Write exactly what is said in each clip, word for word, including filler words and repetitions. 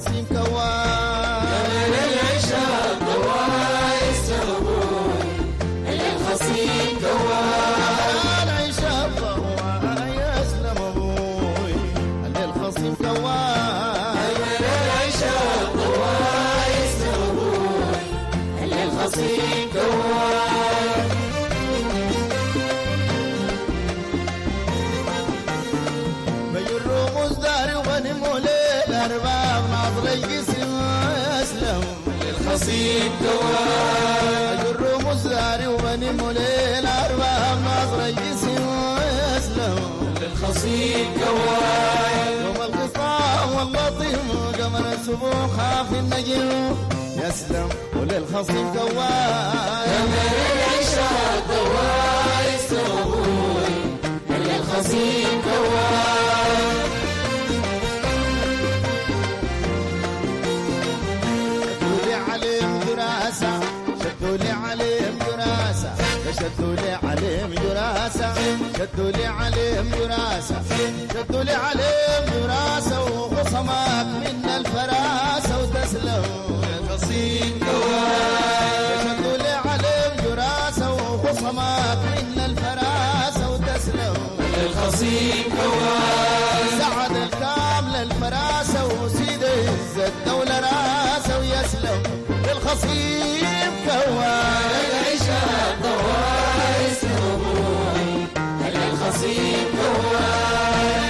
للخصيم كواي قمر العشاء ضواء يستغبوي للخصيم كواي العشاء ضواء يسلم ابوي للخصيم كواي قمر العشاء ضواء يستغبوي للخصيم كواي بيرو مزدار وغنموا للأرباب ناظر القسم يسلم للخصيم كواي بيرو مزدار وغنموا للأرباب ناظر القسم يسلم للخصيم كواي يوم الخصام واللطيم قمر السبوخ في النجم يسلم وللخصيم كواي قمر العشاء ضواء يستغبوي للخصيم كواي شدوا لي عليهم دراسة شدوا لي عليهم دراسة شدوا لي عليهم دراسة شدوا لي عليهم دراسة شدوا لي عليهم دراسة وخصمك من الفراسة وتسلم للخصيم كواي شدوا لي عليهم دراسة وخصمك من الفراسة وتسلم للخصيم كواي سعد الكامل الفراسة وسيد عز الدولة راسة ويسلم للخصيم كواي العشاء ضواء يستغبوي للخصيم كواي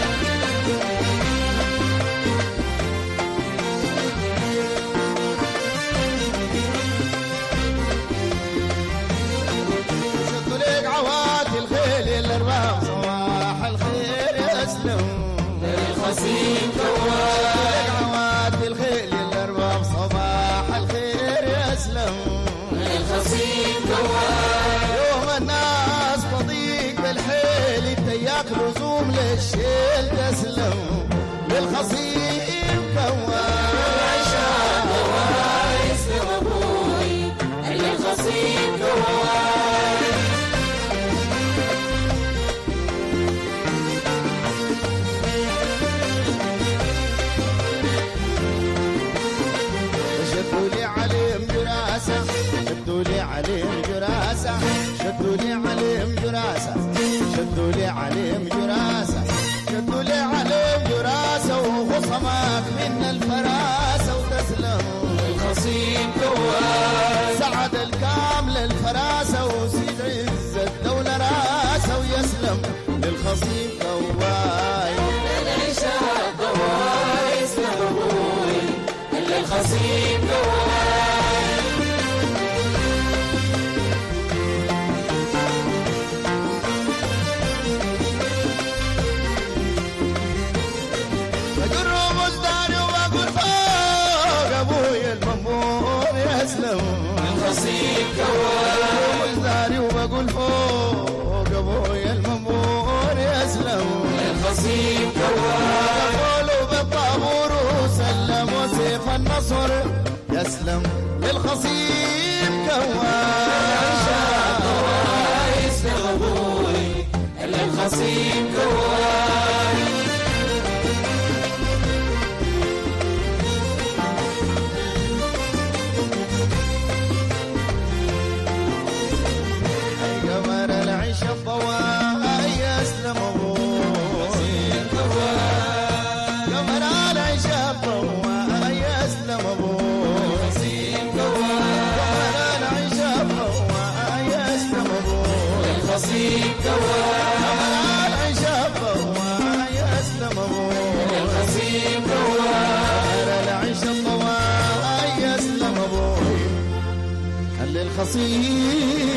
شدوا ليك عواد الخيل الارباب صباح الخير يسلم للخصيم كواي ليك عواد الخيل الارباب صباح الخير يسلم للخصيم كواي يوم الناس بضيق بالحيل التياك لزوم للشيل تسلم للخصيم كواي العشاء ضواء يستغبوي للخصيم كواي شدوا لي عليهم دراسة شدوا لي عليهم دراسة شدوا لي عليهم دراسة شدوا لي عليهم دراسة شدوا لي عليهم دراسة وخصمك من الفراسة وتسلم للخصيم كواي سعد الكامل الفراسة وسيد عز الدولة راسة ويسلم للخصيم كواي العشاء ضواء يستغبوي للخصيم كواي بجر مزداري وبقول فوق ابوي المنبور يسلم للخصيم كواي مزداري وبقول فوق ابوي المنبور يسلم للخصيم كواي قولوا بالطابور وسلم وسيف النصر يسلم للخصيم العشاء كواي ضواء يستغبوي للخصيم كواي قمر العيش الضواء يسلم ابوي قمر العيش الضواء يسلم ابوي قمر العيش الضواء يسلم ابوي للخصيم كواي قمر العيش الضواء يسلم ابوي للخصيم كواي قمر العيش الضواء يسلم ابوي خلي الخصيم